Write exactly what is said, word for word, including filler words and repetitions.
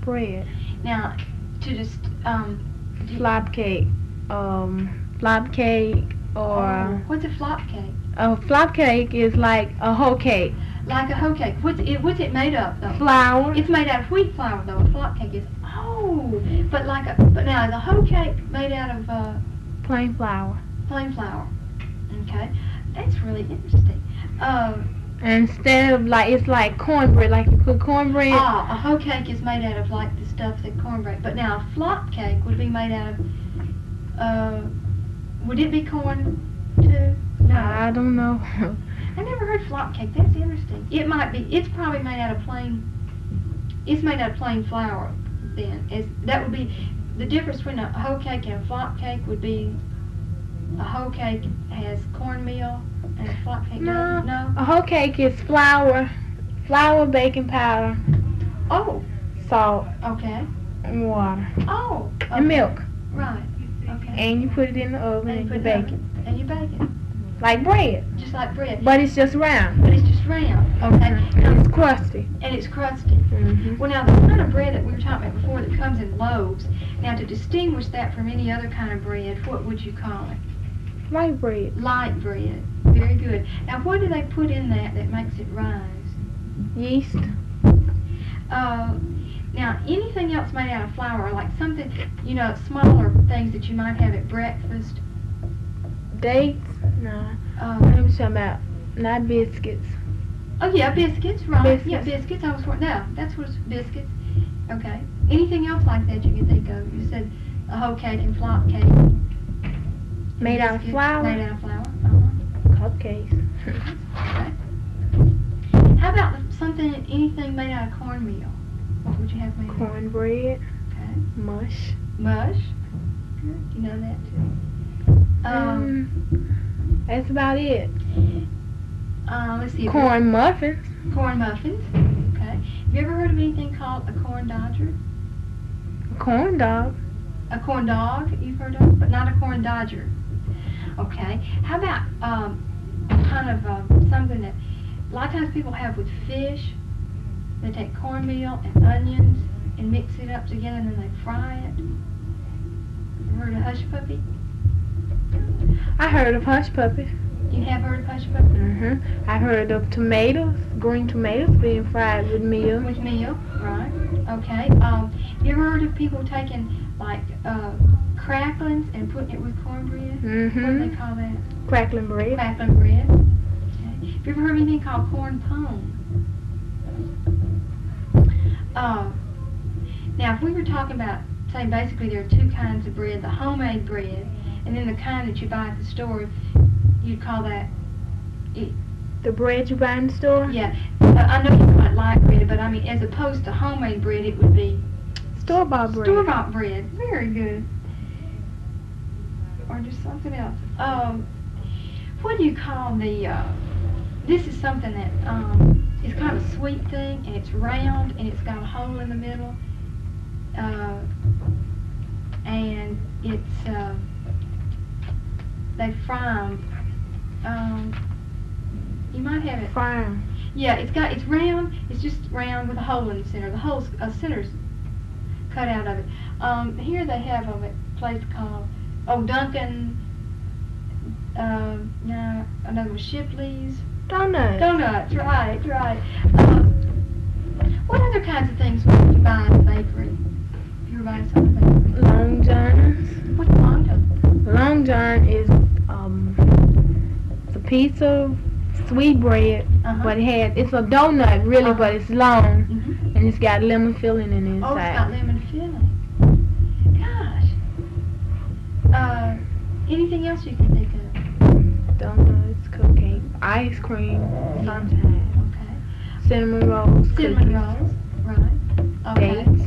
bread. Now, to just um. do- Flop cake. Um, flop cake or Oh, what's a flop cake? a flop cake is like a whole cake. Like a hoe cake. What's it? What's it made of though? Flour. It's made out of wheat flour though. A flop cake is. Oh, but like a. But now the hoe cake made out of uh, Plain flour. plain flour. Okay, that's really interesting. Um, Instead of like it's like cornbread, like you put cornbread. ah, a hoe cake is made out of like the stuff that cornbread. But now a flop cake would be made out of. Uh, would it be corn too? No. I don't know. I never heard flop cake. That's interesting. It might be. It's probably made out of plain. It's made out of plain flour. Then is that would be the difference between a hoe cake and a flop cake would be a hoe cake has cornmeal and a flop cake No. doesn't. No. A whole cake is flour, flour, baking powder, Oh. salt, Okay. and water, Oh. Okay. and milk. Right. Okay. And you put it in the oven And and you you put it in bake it. the- And you bake it Like bread, just like bread, but it's just round. but it's just round. Okay. And it's crusty. And it's crusty. Mm-hmm. Well, now the kind of bread that we were talking about before that comes in loaves. Now to distinguish that from any other kind of bread, what would you call it? Light bread. Light bread. Very good. Now what do they put in that that makes it rise? Yeast. Uh, now anything else made out of flour, like something, you know, smaller things that you might have at breakfast. Dates. No. Uh, I'm talking about not biscuits. oh yeah, biscuits, right? Biscuits. Yeah, biscuits. I was for no, that's what's biscuits. Okay. Anything else like that you can think of? You said a hoe cake and flop cake. Made out of Biscuits flour. Made out of flour. Uh-huh. Cupcakes. Okay. How about something, anything made out of cornmeal? What would you have made out of? Cornbread. Okay. Mush. Mush. Good. You know that too. Um, Um, that's about it. uh, let's see. Corn muffins. Corn muffins. Okay. Have you ever heard of anything called a corn dodger? Corn dog. A corn dog you've heard of, but not a corn dodger. Okay. How about um, kind of uh, something that a lot of times people have with fish? They take cornmeal and onions and mix it up together and then they fry it. You heard of hush puppy? I heard of hush puppies. You have heard of hush puppy? Mm-hmm. I heard of tomatoes, green tomatoes being fried with meal. With meal, right? Okay. Um, you ever heard of people taking like uh, cracklings and putting it with cornbread? What do Mm-hmm. they call that? Crackling bread. Crackling bread. Okay. Have you ever heard of anything called corn pone? Uh, now, if we were talking about, say, basically there are two kinds of bread: the homemade bread, and then the kind that you buy at the store. You'd call that. It, The bread you buy in the store? yeah. Uh, I know you call it light bread, but I mean, as opposed to homemade bread, it would be Store-bought bread. store-bought bread. Very good. Or just something else. Um, what do you call the? Uh, this is something that um, is kind of a sweet thing, and it's round, and it's got a hole in the middle, uh, and it's uh, they fry them. Um, you might have it. Farm. Yeah, it's got it's round. It's just round with a hole in the center. The hole's a center's cut out of it. Um, here they have them at a place called oh Duncan. Uh, no, another one Shipley's. Donuts. Donuts, right, right. Um, what other kinds of things would you buy in the bakery? If you were buying something in the bakery. Long John's. What's long john? Long John is um, it's a piece of sweet bread, Uh-huh. but it has it's a donut really, Uh-huh. but it's long Mm-hmm. and it's got lemon filling in the Oh, it's inside. got lemon filling. Gosh. Uh, anything else you can think of? Donuts, cupcake, ice cream, sometimes Okay. cinnamon rolls, Cinnamon cookies, rolls, right. Okay. dates.